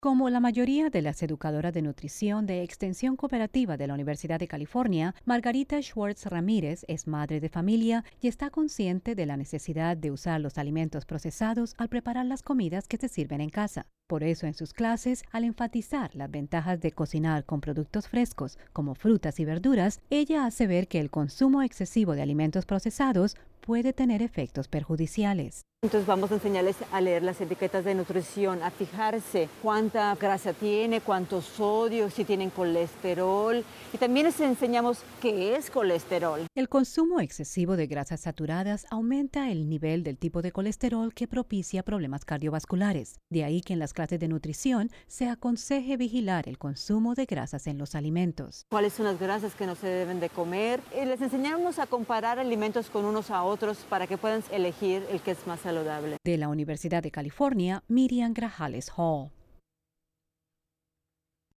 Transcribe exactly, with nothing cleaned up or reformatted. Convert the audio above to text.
Como la mayoría de las educadoras de nutrición de Extensión Cooperativa de la Universidad de California, Margarita Schwartz Ramírez es madre de familia y está consciente de la necesidad de usar los alimentos procesados al preparar las comidas que se sirven en casa. Por eso, en sus clases, al enfatizar las ventajas de cocinar con productos frescos, como frutas y verduras, ella hace ver que el consumo excesivo de alimentos procesados puede tener efectos perjudiciales. Entonces vamos a enseñarles a leer las etiquetas de nutrición, a fijarse cuánta grasa tiene, cuánto sodio, si tienen colesterol. Y también les enseñamos qué es colesterol. El consumo excesivo de grasas saturadas aumenta el nivel del tipo de colesterol que propicia problemas cardiovasculares. De ahí que en las clases de nutrición se aconseje vigilar el consumo de grasas en los alimentos. ¿Cuáles son las grasas que no se deben de comer? Y les enseñamos a comparar alimentos con unos a otros para que puedan elegir el que es más saludable. De la Universidad de California, Miriam Grajales Hall.